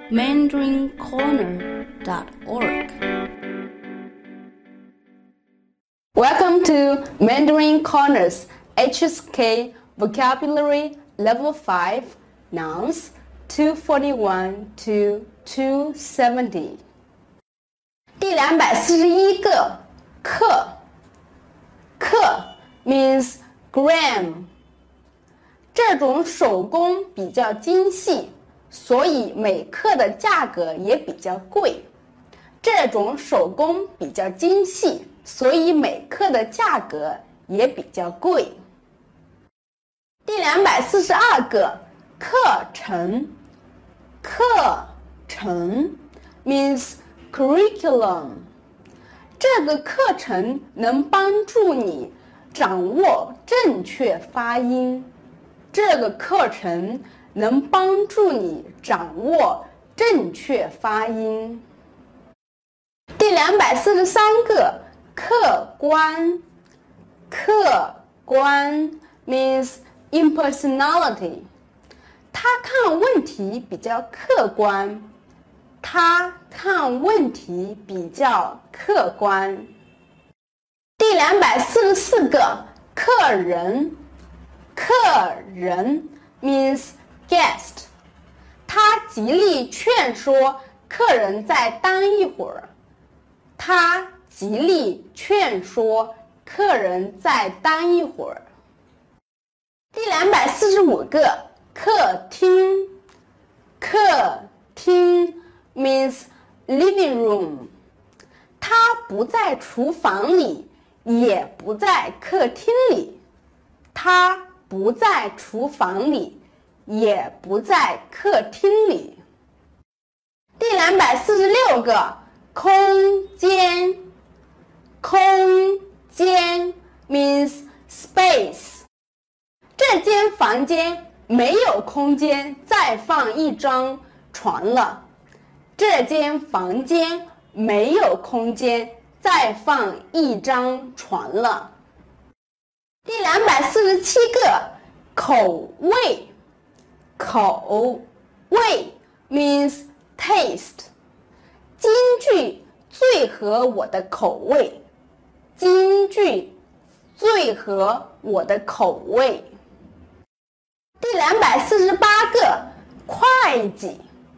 mandarincorner.org. Welcome to Mandarin Corners HSK Vocabulary Level 5 Nouns 241 to 270. 第241个克 means gram. 这种手工比较精细，所以每克的价格也比较贵。这种手工比较精细，所以每克的价格也比较贵。第242个课程 means curriculum. 这个课程能帮助你掌握正确发音。这个课程能帮助你掌握正确发音。第243个客观 means impersonality. 他看问题比较客观。第244个客人 means guest. 他极力劝说客人再待一会儿。第245个客厅 means living room. 他不在厨房里，也不在客厅里。第246个空间 means space. 这间房间没有空间再放一张床了。第247个口味 means taste. 京剧最合我的口味。第248个会计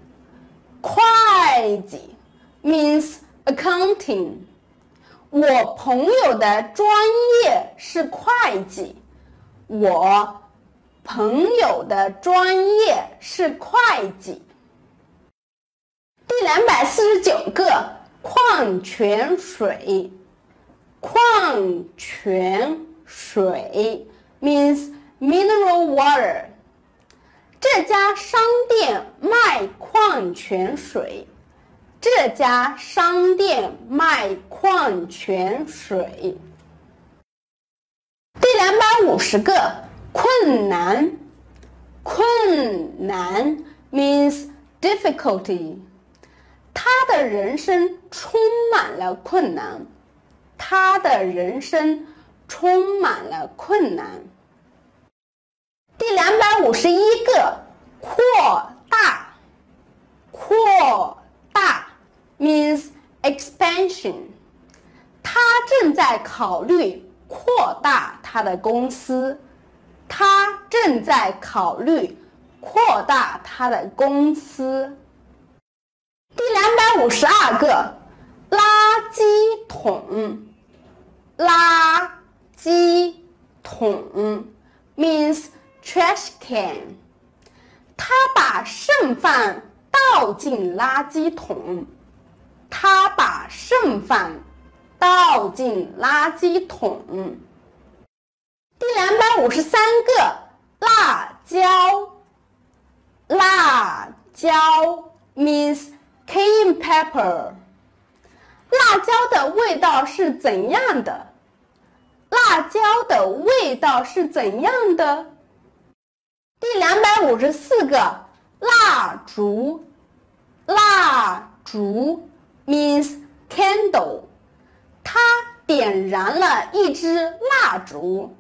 means accounting. 我朋友的专业是会计。第249个矿泉水 means mineral water. 这家商店卖矿泉水。第250个困难 means difficulty. 他的人生充满了困难。第251个扩大 means expansion. 他正在考虑扩大他的公司。第252个垃圾桶 means trash can. 他把剩饭倒进垃圾桶。第253个辣椒 means cayenne pepper. 辣椒的味道是怎样的？第254个蜡烛 means candle. 他点燃了一支蜡烛。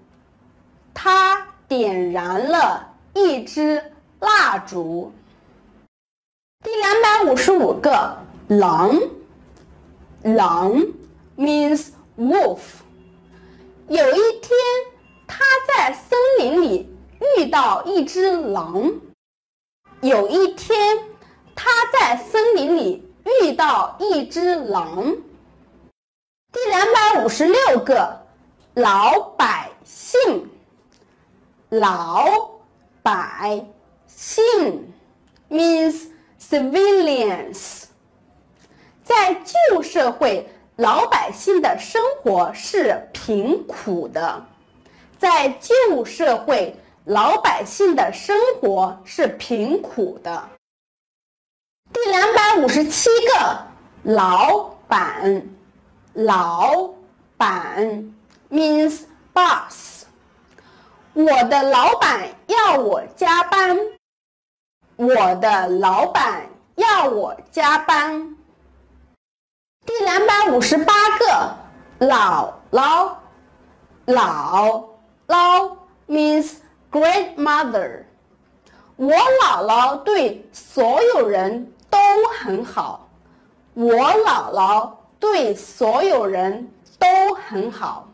第 255个狼。狼 means wolf。有一天，他在森林里遇到一只狼。有一天，他在森林里遇到一只狼。第256个老百姓。老百姓 means civilians。在旧社会，老百姓的生活是贫苦的。在旧社会，老百姓的生活是贫苦的。第257个老板。老板 means boss。我的老板要我加班。我的老板要我加班。第258个姥姥。姥姥 means grandmother。我姥姥对所有人都很好。我姥姥对所有人都很好。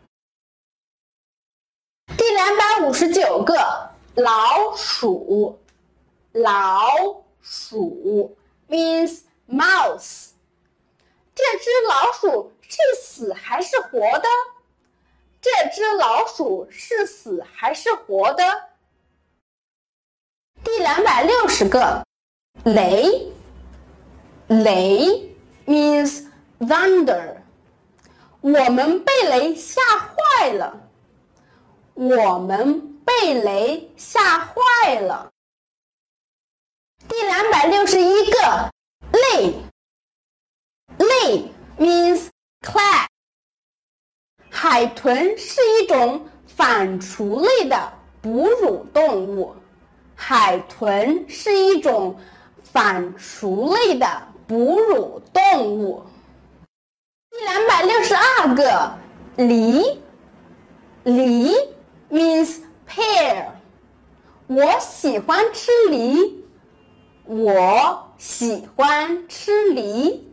第259个老鼠。老鼠 means mouse。这只老鼠是死还是活的？这只老鼠是死还是活的？第260个雷。雷 means thunder。我们被雷吓坏了。我们被雷吓坏了。第261个类。类 means clad。海豚是一种反刍类的哺乳动物。海豚是一种反刍类的哺乳动物。第262个梨。梨 means pear。我喜欢吃梨。我喜欢吃梨。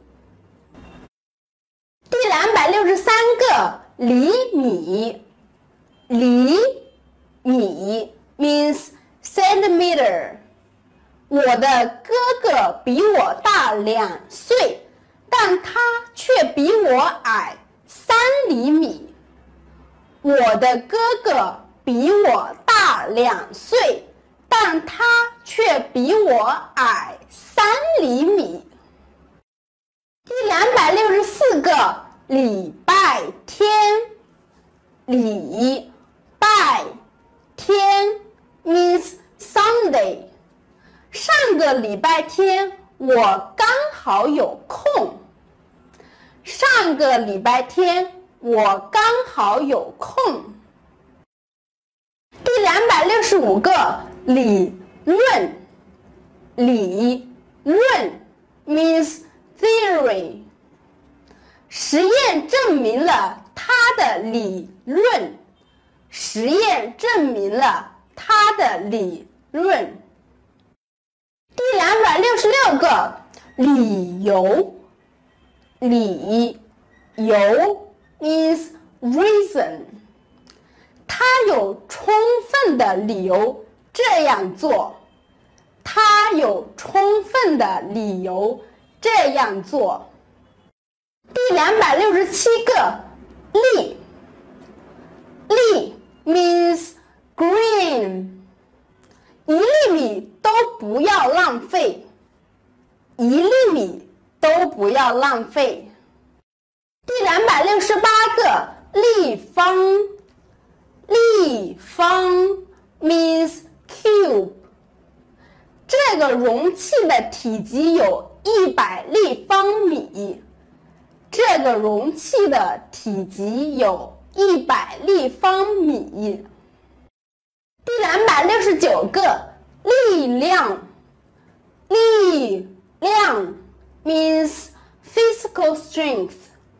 第263个厘米。厘米 means centimeter。我的哥哥比我大2岁，但他却比我矮3厘米。我的哥哥比我大2岁，但他却比我矮3厘米。第264个礼拜天。礼拜天 means Sunday。上个礼拜天我刚好有空。上个礼拜天我刚好有空。第265个理论。理论 means theory。实验证明了他的理论。实验证明了他的理论。第266个理由。理由 means reason。他有充分的理由这样做。他有充分的理由这样做。第267个粒。粒 means green。1粒米都不要浪费。1粒米都不要浪费。第268个立方。立方 means cube。这个容器的体积有100立方米。这个容器的体积有100立方米。第269个力量。力量 means physical strength。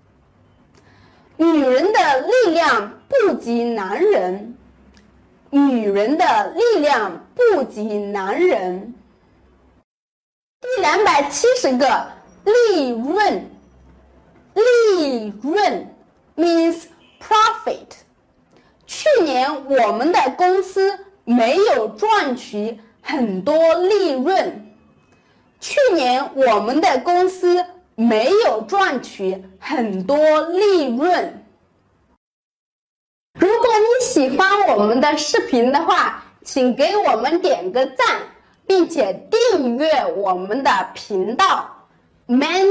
女人的力量不及男人。女人的力量不及男人。 第270个利润，利润 means profit。去年我们的公司没有赚取很多利润。去年我们的公司没有赚取很多利润。如果你喜欢我们的视频的话，请给我们点个赞，并且订阅我们的频道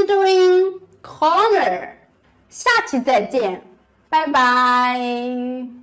Mandarin Corner。下期再见，拜拜。